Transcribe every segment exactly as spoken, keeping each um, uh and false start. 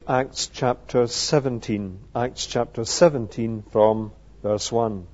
Acts chapter seventeen. Acts chapter seventeen from verse one.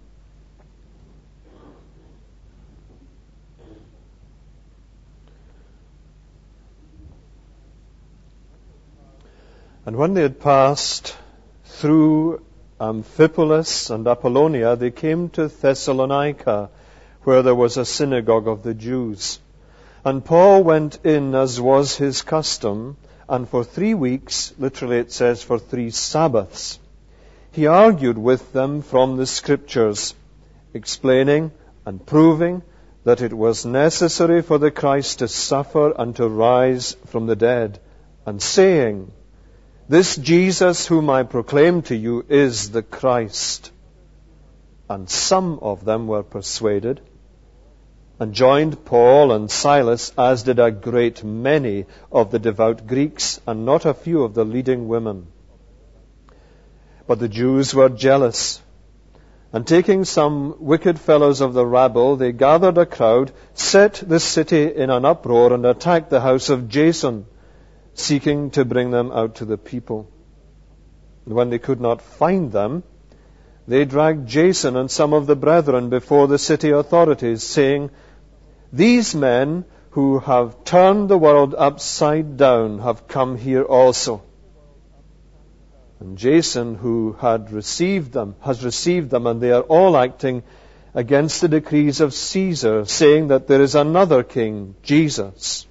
And when they had passed through Amphipolis and Apollonia, they came to Thessalonica, where there was a synagogue of the Jews. And Paul went in as was his custom, and for three weeks, literally it says for three Sabbaths, he argued with them from the Scriptures, explaining and proving that it was necessary for the Christ to suffer and to rise from the dead, and saying, "This Jesus whom I proclaim to you is the Christ." And some of them were persuaded, and joined Paul and Silas, as did a great many of the devout Greeks, and not a few of the leading women. But the Jews were jealous, and taking some wicked fellows of the rabble, they gathered a crowd, set the city in an uproar, and attacked the house of Jason, seeking to bring them out to the people. And when they could not find them, they dragged Jason and some of the brethren before the city authorities, saying, "These men who have turned the world upside down have come here also." And Jason, who had received them, has received them, and they are all acting against the decrees of Caesar, saying that there is another king, Jesus.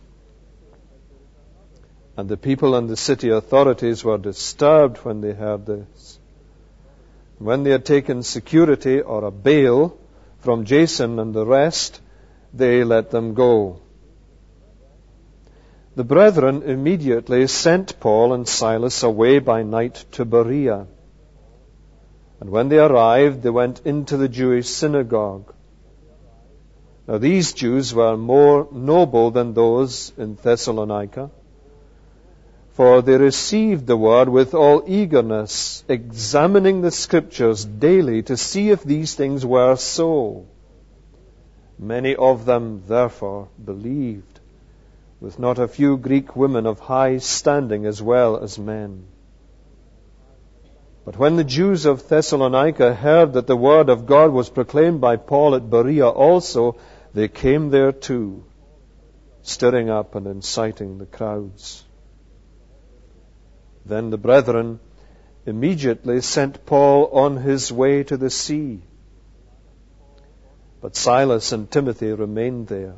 And the people and the city authorities were disturbed when they heard this. When they had taken security or a bail from Jason and the rest, they let them go. The brethren immediately sent Paul and Silas away by night to Berea. And when they arrived, they went into the Jewish synagogue. Now these Jews were more noble than those in Thessalonica, for they received the word with all eagerness, examining the Scriptures daily to see if these things were so. Many of them, therefore, believed, with not a few Greek women of high standing as well as men. But when the Jews of Thessalonica heard that the word of God was proclaimed by Paul at Berea also, they came there too, stirring up and inciting the crowds. Then the brethren immediately sent Paul on his way to the sea. But Silas and Timothy remained there.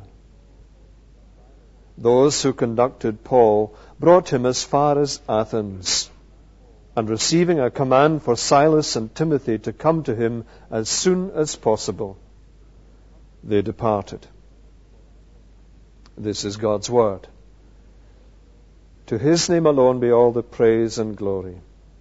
Those who conducted Paul brought him as far as Athens, and receiving a command for Silas and Timothy to come to him as soon as possible, they departed. This is God's word. To His name alone be all the praise and glory.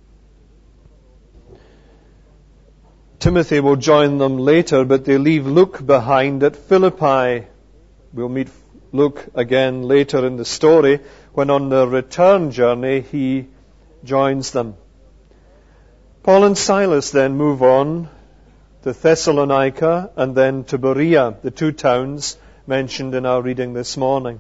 Timothy will join them later, but they leave Luke behind at Philippi. We'll meet Luke again later in the story, when on the return journey he joins them. Paul and Silas then move on to Thessalonica and then to Berea, the two towns mentioned in our reading this morning.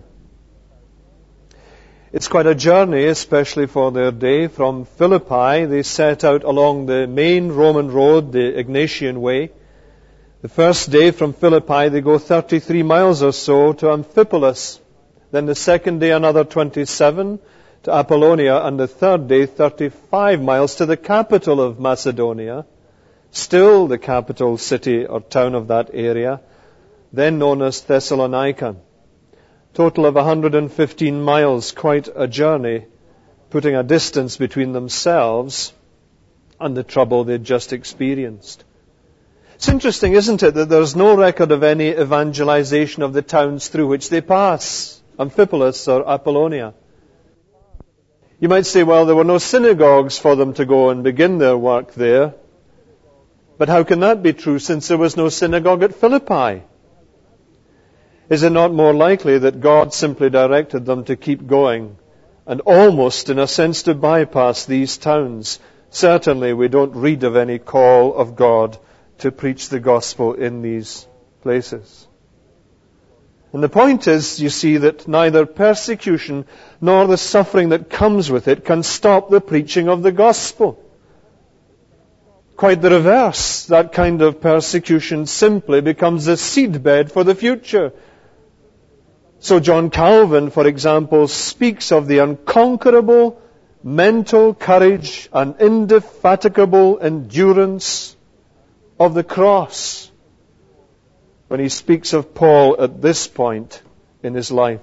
It's quite a journey, especially for their day. From Philippi, they set out along the main Roman road, the Egnatian Way. The first day from Philippi, they go thirty-three miles or so to Amphipolis. Then the second day, another twenty-seven to Apollonia. And the third day, thirty-five miles to the capital of Macedonia, still the capital city or town of that area, then known as Thessalonica. Total of one hundred fifteen miles, quite a journey, putting a distance between themselves and the trouble they'd just experienced. It's interesting, isn't it, that there's no record of any evangelization of the towns through which they pass, Amphipolis or Apollonia. You might say, well, there were no synagogues for them to go and begin their work there. But how can that be true, since there was no synagogue at Philippi? Is it not more likely that God simply directed them to keep going and almost, in a sense, to bypass these towns? Certainly, we don't read of any call of God to preach the gospel in these places. And the point is, you see, that neither persecution nor the suffering that comes with it can stop the preaching of the gospel. Quite the reverse. That kind of persecution simply becomes a seedbed for the future. So John Calvin, for example, speaks of the unconquerable mental courage and indefatigable endurance of the cross when he speaks of Paul at this point in his life.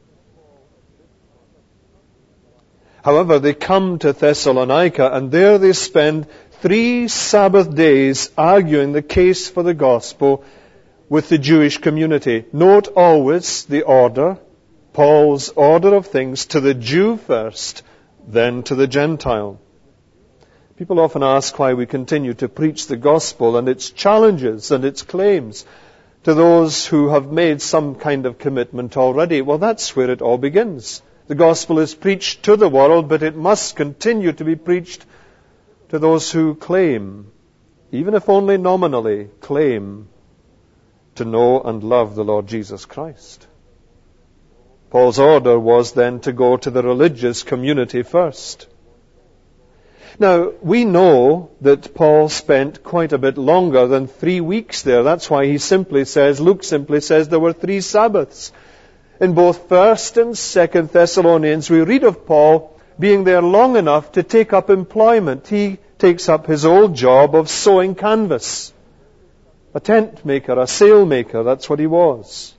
However, they come to Thessalonica, and there they spend three Sabbath days arguing the case for the gospel with the Jewish community. Note always the order, Paul's order of things, to the Jew first, then to the Gentile. People often ask why we continue to preach the gospel and its challenges and its claims to those who have made some kind of commitment already. Well, that's where it all begins. The gospel is preached to the world, but it must continue to be preached to those who claim, even if only nominally, claim to know and love the Lord Jesus Christ. Paul's order was then to go to the religious community first. Now, we know that Paul spent quite a bit longer than three weeks there. That's why he simply says, Luke simply says there were three Sabbaths. In both First and Second Thessalonians, we read of Paul being there long enough to take up employment. He takes up his old job of sewing canvas. A tent maker, a sail maker, that's what he was.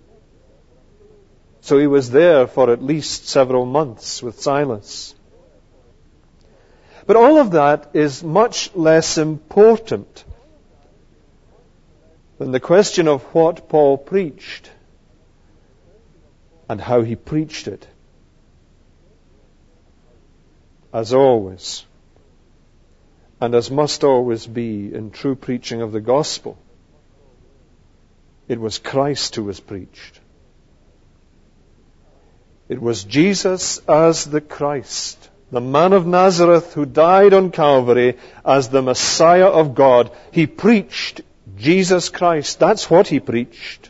So he was there for at least several months with Silas. But all of that is much less important than the question of what Paul preached and how he preached it. As always, and as must always be in true preaching of the gospel, it was Christ who was preached. It was Jesus as the Christ, the man of Nazareth who died on Calvary as the Messiah of God. He preached Jesus Christ. That's what he preached.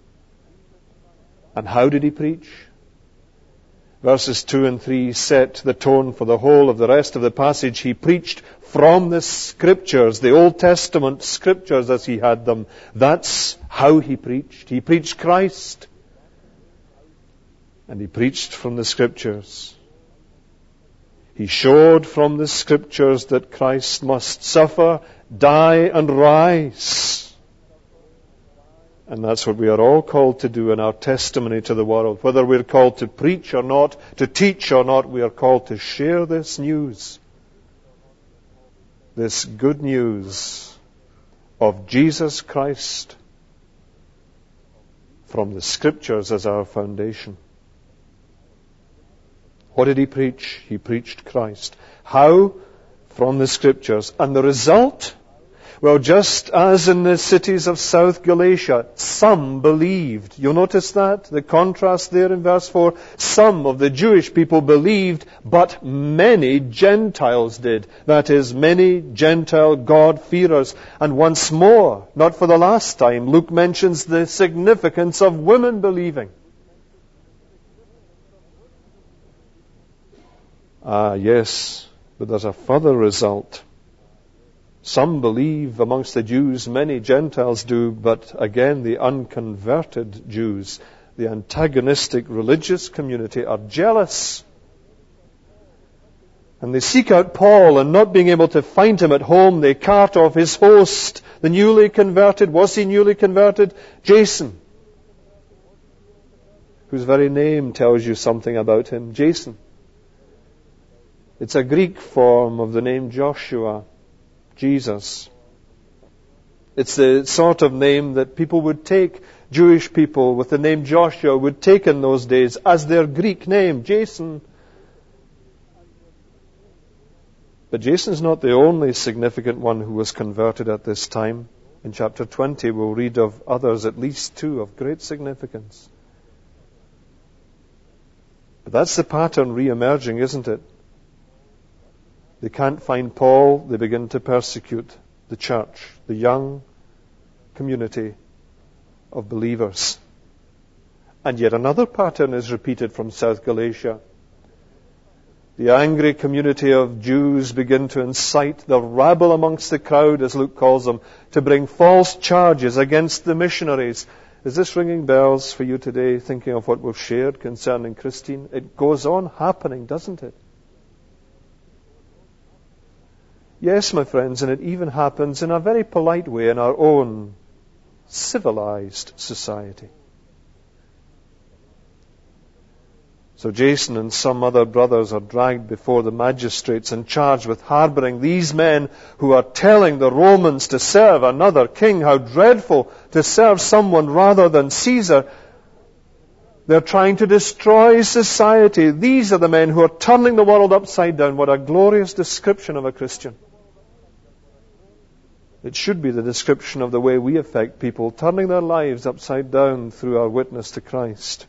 And how did he preach? Verses two and three set the tone for the whole of the rest of the passage. He preached from the Scriptures, the Old Testament Scriptures as he had them. That's how he preached. He preached Christ. And he preached from the Scriptures. He showed from the Scriptures that Christ must suffer, die, and rise. And that's what we are all called to do in our testimony to the world. Whether we're called to preach or not, to teach or not, we are called to share this news. This good news of Jesus Christ from the Scriptures as our foundation. What did he preach? He preached Christ. How? From the Scriptures. And the result? Well, just as in the cities of South Galatia, some believed. You'll notice that? The contrast there in verse four. Some of the Jewish people believed, but many Gentiles did. That is, many Gentile God-fearers. And once more, not for the last time, Luke mentions the significance of women believing. Ah, yes, but there's a further result. Some believe amongst the Jews, many Gentiles do, but again the unconverted Jews, the antagonistic religious community, are jealous. And they seek out Paul, and not being able to find him at home, they cart off his host, the newly converted. Was he newly converted? Jason, whose very name tells you something about him. Jason. It's a Greek form of the name Joshua. Jesus. It's the sort of name that people would take, Jewish people with the name Joshua would take in those days as their Greek name, Jason. But Jason's not the only significant one who was converted at this time. In chapter twenty we'll read of others, at least two, of great significance. But that's the pattern re-emerging, isn't it? They can't find Paul, they begin to persecute the church, the young community of believers. And yet another pattern is repeated from South Galatia. The angry community of Jews begin to incite the rabble amongst the crowd, as Luke calls them, to bring false charges against the missionaries. Is this ringing bells for you today, thinking of what we've shared concerning Christine? It goes on happening, doesn't it? Yes, my friends, and it even happens in a very polite way in our own civilized society. So Jason and some other brothers are dragged before the magistrates and charged with harboring these men who are telling the Romans to serve another king. How dreadful to serve someone rather than Caesar. They're trying to destroy society. These are the men who are turning the world upside down. What a glorious description of a Christian. It should be the description of the way we affect people, turning their lives upside down through our witness to Christ.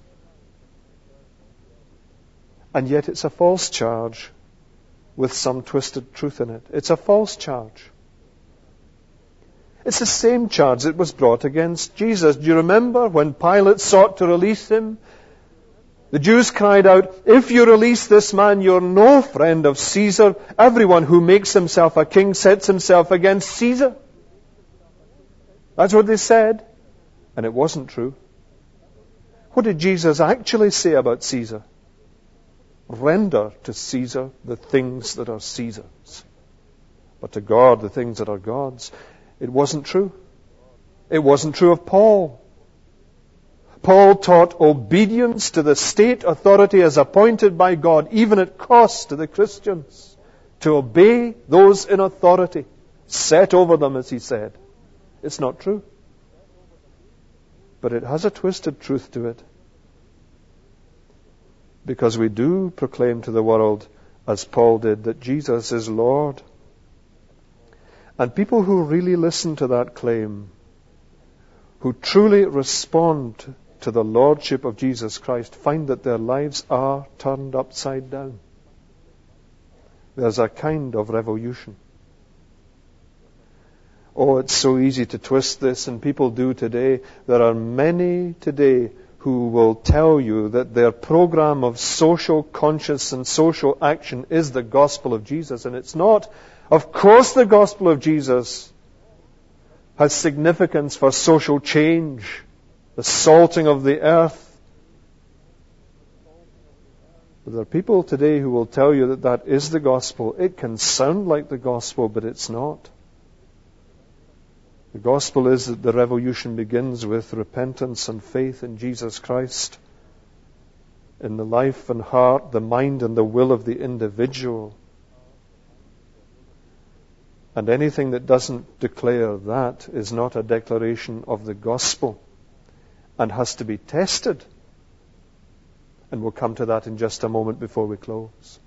And yet it's a false charge with some twisted truth in it. It's a false charge. It's the same charge that was brought against Jesus. Do you remember when Pilate sought to release him? The Jews cried out, "If you release this man, you're no friend of Caesar. Everyone who makes himself a king sets himself against Caesar." That's what they said. And it wasn't true. What did Jesus actually say about Caesar? Render to Caesar the things that are Caesar's, but to God the things that are God's. It wasn't true. It wasn't true of Paul. Paul taught obedience to the state authority as appointed by God, even at cost to the Christians, to obey those in authority, set over them, as he said. It's not true. But it has a twisted truth to it. Because we do proclaim to the world, as Paul did, that Jesus is Lord. And people who really listen to that claim, who truly respond to the Lordship of Jesus Christ, find that their lives are turned upside down. There's a kind of revolution. Oh, it's so easy to twist this, and people do today. There are many today who will tell you that their program of social conscience and social action is the gospel of Jesus, and it's not. Of course the gospel of Jesus has significance for social change, the salting of the earth. But there are people today who will tell you that that is the gospel. It can sound like the gospel, but it's not. The gospel is that the revolution begins with repentance and faith in Jesus Christ, in the life and heart, the mind and the will of the individual. And anything that doesn't declare that is not a declaration of the gospel and has to be tested. And we'll come to that in just a moment before we close.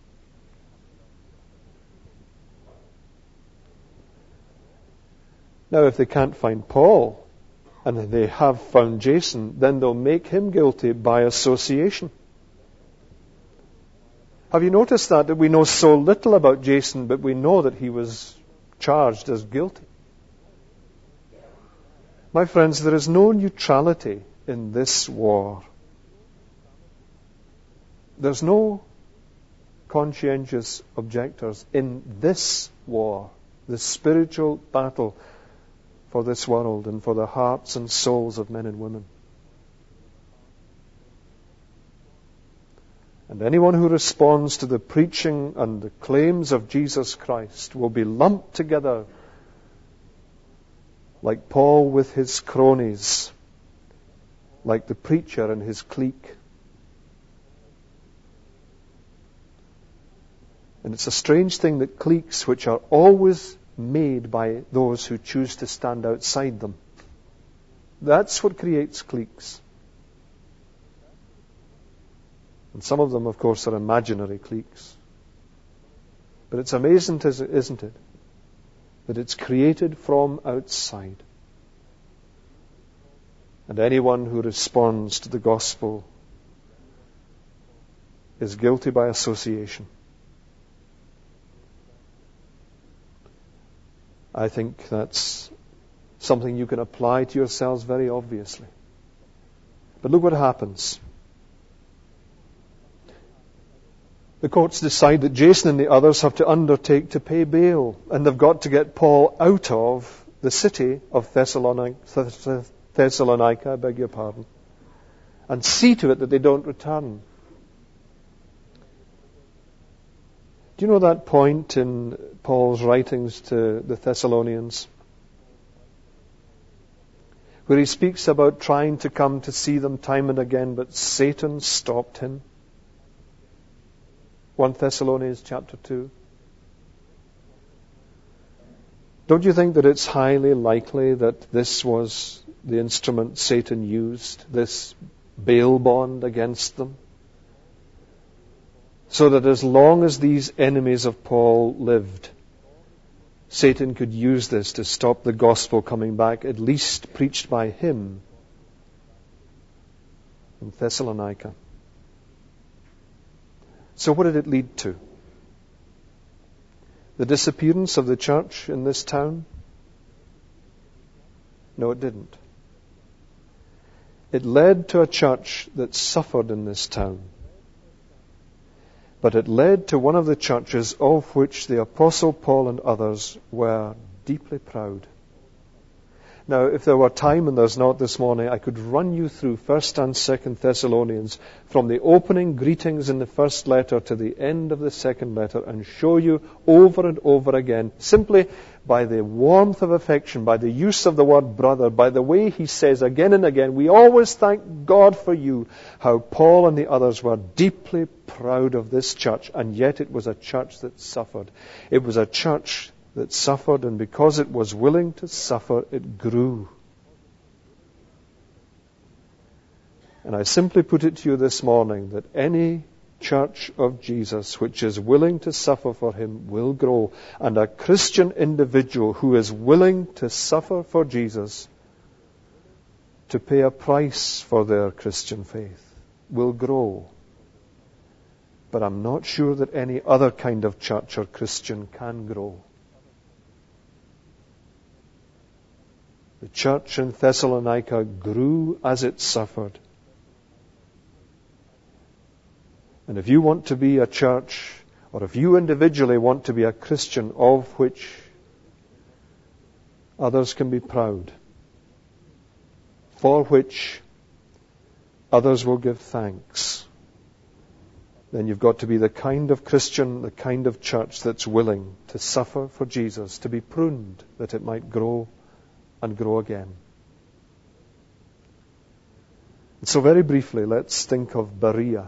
Now, if they can't find Paul, and they have found Jason, then they'll make him guilty by association. Have you noticed that? That we know so little about Jason, but we know that he was charged as guilty. My friends, there is no neutrality in this war. There's no conscientious objectors in this war, the spiritual battle for this world and for the hearts and souls of men and women. And anyone who responds to the preaching and the claims of Jesus Christ will be lumped together like Paul with his cronies, like the preacher and his clique. And it's a strange thing that cliques, which are always made by those who choose to stand outside them, that's what creates cliques. And some of them, of course, are imaginary cliques. But it's amazing, isn't it, that it's created from outside. And anyone who responds to the gospel is guilty by association. I think that's something you can apply to yourselves very obviously. But look what happens. The courts decide that Jason and the others have to undertake to pay bail, and they've got to get Paul out of the city of Thessalonica, Thessalonica, I beg your pardon, and see to it that they don't return. Do you know that point in Paul's writings to the Thessalonians, where he speaks about trying to come to see them time and again, but Satan stopped him? First Thessalonians chapter two. Don't you think that it's highly likely that this was the instrument Satan used, this bail bond against them? So that as long as these enemies of Paul lived, Satan could use this to stop the gospel coming back, at least preached by him in Thessalonica. So what did it lead to? The disappearance of the church in this town? No, it didn't. It led to a church that suffered in this town. But it led to one of the churches of which the Apostle Paul and others were deeply proud. Now, if there were time, and there's not this morning, I could run you through First and Second Thessalonians from the opening greetings in the first letter to the end of the second letter and show you over and over again, simply by the warmth of affection, by the use of the word brother, by the way he says again and again, we always thank God for you, how Paul and the others were deeply proud of this church, and yet it was a church that suffered. It was a church that suffered, and because it was willing to suffer, it grew. And I simply put it to you this morning that any church of Jesus which is willing to suffer for him will grow, and a Christian individual who is willing to suffer for Jesus, to pay a price for their Christian faith, will grow. But I'm not sure that any other kind of church or Christian can grow. The church in Thessalonica grew as it suffered. And if you want to be a church, or if you individually want to be a Christian of which others can be proud, for which others will give thanks, then you've got to be the kind of Christian, the kind of church that's willing to suffer for Jesus, to be pruned that it might grow and grow again. And so very briefly, let's think of Berea.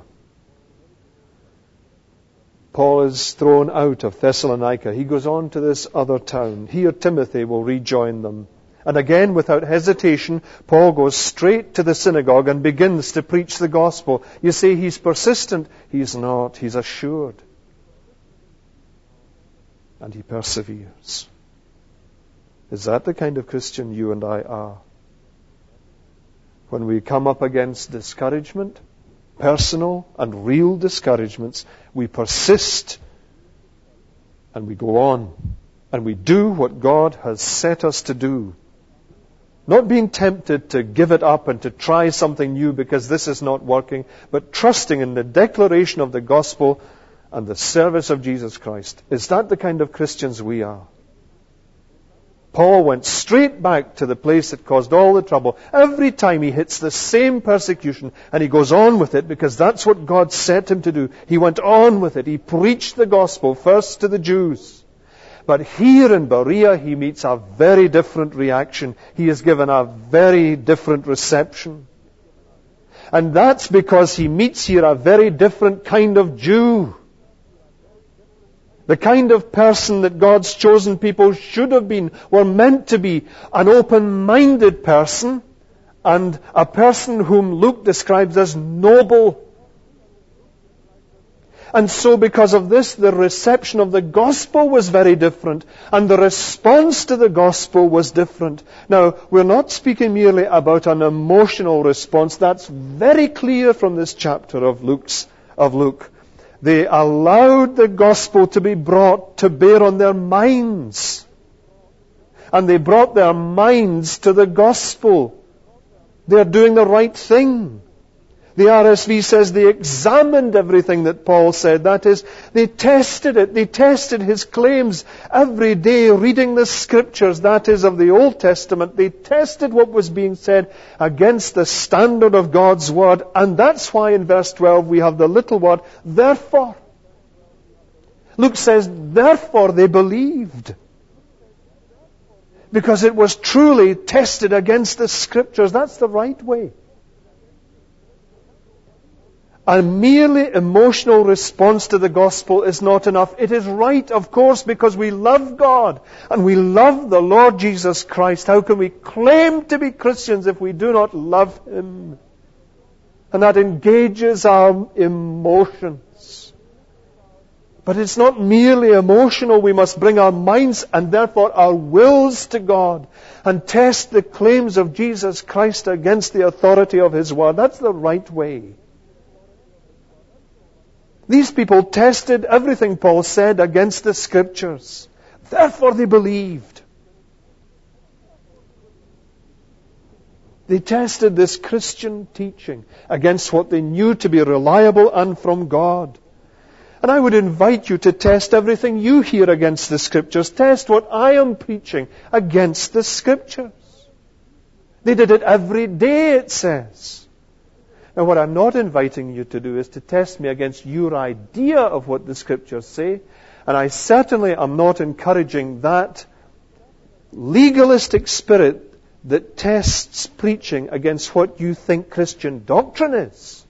Paul is thrown out of Thessalonica. He goes on to this other town. Here Timothy will rejoin them. And again, without hesitation, Paul goes straight to the synagogue and begins to preach the gospel. You say he's persistent. He's not. He's assured. And he perseveres. Is that the kind of Christian you and I are? When we come up against discouragement, personal and real discouragements, we persist and we go on and we do what God has set us to do. Not being tempted to give it up and to try something new because this is not working, but trusting in the declaration of the gospel and the service of Jesus Christ. Is that the kind of Christians we are? Paul went straight back to the place that caused all the trouble. Every time he hits the same persecution, and he goes on with it because that's what God set him to do. He went on with it. He preached the gospel first to the Jews. But here in Berea, he meets a very different reaction. He is given a very different reception. And that's because he meets here a very different kind of Jew. The kind of person that God's chosen people should have been, were meant to be, an open-minded person, and a person whom Luke describes as noble. And so because of this, the reception of the gospel was very different, and the response to the gospel was different. Now, we're not speaking merely about an emotional response. That's very clear from this chapter of Luke's, of Luke. They allowed the gospel to be brought to bear on their minds. And they brought their minds to the gospel. They are doing the right thing. The R S V says they examined everything that Paul said. That is, they tested it. They tested his claims every day, reading the scriptures, that is, of the Old Testament. They tested what was being said against the standard of God's Word. And that's why in verse twelve we have the little word, therefore. Luke says, therefore they believed. Because it was truly tested against the scriptures. That's the right way. A merely emotional response to the gospel is not enough. It is right, of course, because we love God and we love the Lord Jesus Christ. How can we claim to be Christians if we do not love Him? And that engages our emotions. But it's not merely emotional. We must bring our minds and therefore our wills to God and test the claims of Jesus Christ against the authority of His Word. That's the right way. These people tested everything Paul said against the Scriptures. Therefore they believed. They tested this Christian teaching against what they knew to be reliable and from God. And I would invite you to test everything you hear against the Scriptures. Test what I am preaching against the Scriptures. They did it every day, it says. Now, what I'm not inviting you to do is to test me against your idea of what the Scriptures say. And I certainly am not encouraging that legalistic spirit that tests preaching against what you think Christian doctrine is.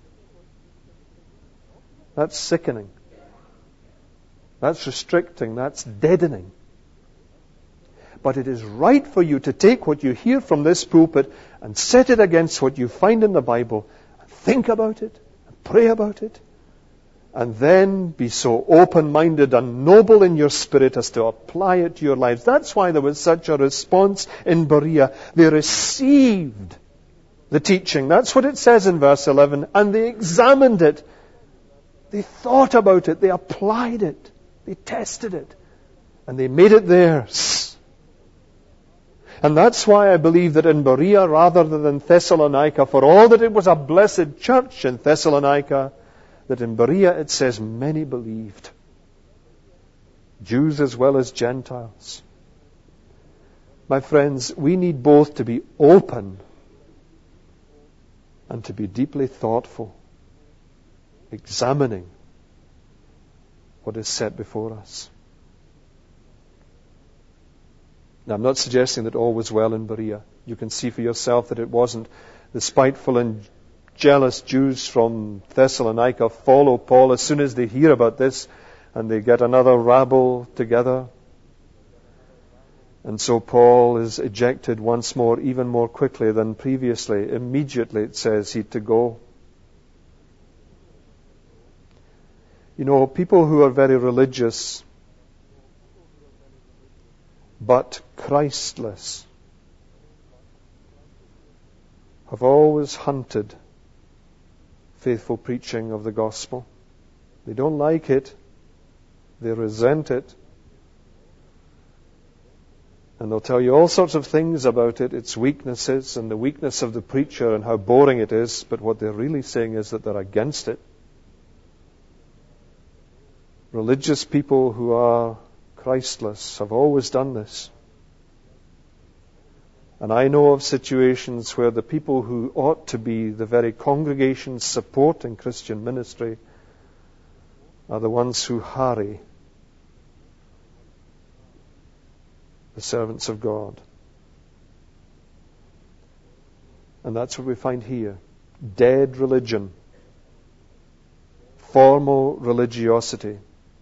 That's sickening. That's restricting. That's deadening. But it is right for you to take what you hear from this pulpit and set it against what you find in the Bible. Think about it, and pray about it, and then be so open-minded and noble in your spirit as to apply it to your lives. That's why there was such a response in Berea. They received the teaching. That's what it says in verse eleven. And they examined it. They thought about it. They applied it. They tested it. And they made it theirs. And that's why I believe that in Berea rather than Thessalonica, for all that it was a blessed church in Thessalonica, that in Berea it says many believed. Jews as well as Gentiles. My friends, we need both to be open and to be deeply thoughtful, examining what is set before us. Now, I'm not suggesting that all was well in Berea. You can see for yourself that it wasn't. The spiteful and jealous Jews from Thessalonica follow Paul as soon as they hear about this, and they get another rabble together. And so Paul is ejected once more, even more quickly than previously. Immediately, it says, he had to go. You know, people who are very religious but Christless have always hunted faithful preaching of the gospel. They don't like it. They resent it. And they'll tell you all sorts of things about it, its weaknesses and the weakness of the preacher and how boring it is, but what they're really saying is that they're against it. Religious people who are Christless have always done this. And I know of situations where the people who ought to be the very congregations supporting Christian ministry are the ones who harry the servants of God. And that's what we find here. Dead religion. Formal religiosity.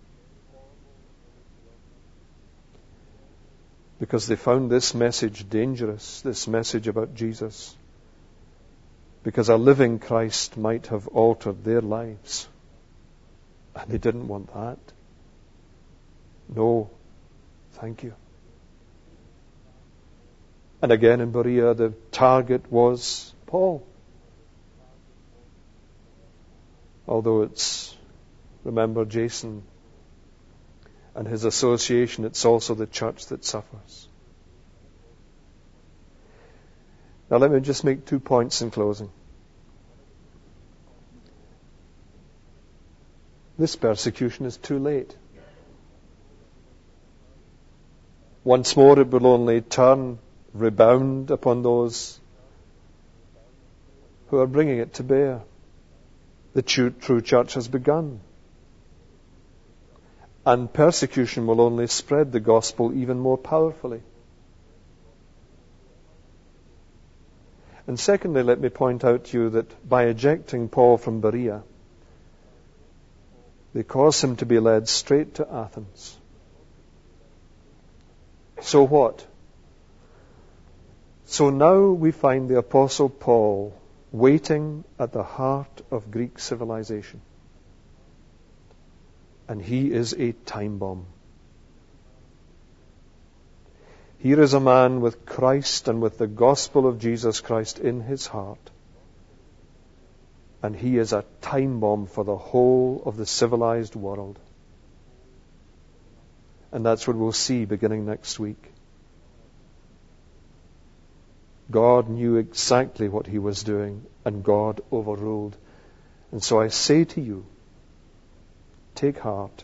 Because they found this message dangerous, this message about Jesus. Because a living Christ might have altered their lives. And they didn't want that. No, thank you. And again in Berea, the target was Paul. Although it's, remember Jason and his association, it's also the church that suffers. Now let me just make two points in closing. This persecution is too late. Once more it will only turn, rebound upon those who are bringing it to bear. The true church has begun. And persecution will only spread the gospel even more powerfully. And secondly, let me point out to you that by ejecting Paul from Berea, they caused him to be led straight to Athens. So what? So now we find the Apostle Paul waiting at the heart of Greek civilization. And he is a time bomb. Here is a man with Christ and with the gospel of Jesus Christ in his heart. And he is a time bomb for the whole of the civilized world. And that's what we'll see beginning next week. God knew exactly what he was doing, and God overruled. And so I say to you, take heart.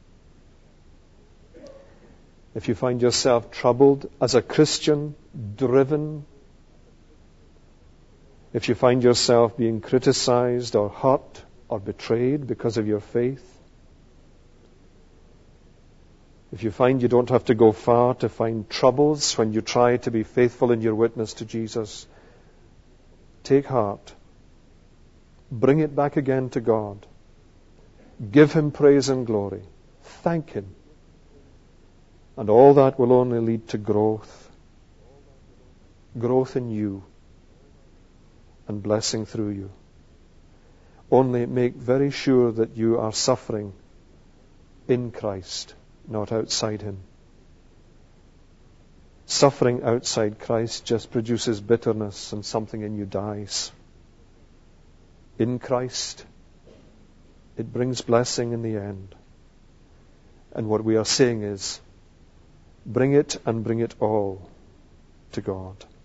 If you find yourself troubled as a Christian, driven, if you find yourself being criticized or hurt or betrayed because of your faith, if you find you don't have to go far to find troubles when you try to be faithful in your witness to Jesus, take heart. Bring it back again to God. Give him praise and glory. Thank him. And all that will only lead to growth. Growth in you. And blessing through you. Only make very sure that you are suffering in Christ, not outside him. Suffering outside Christ just produces bitterness and something in you dies. In Christ, it brings blessing in the end. And what we are saying is, bring it and bring it all to God.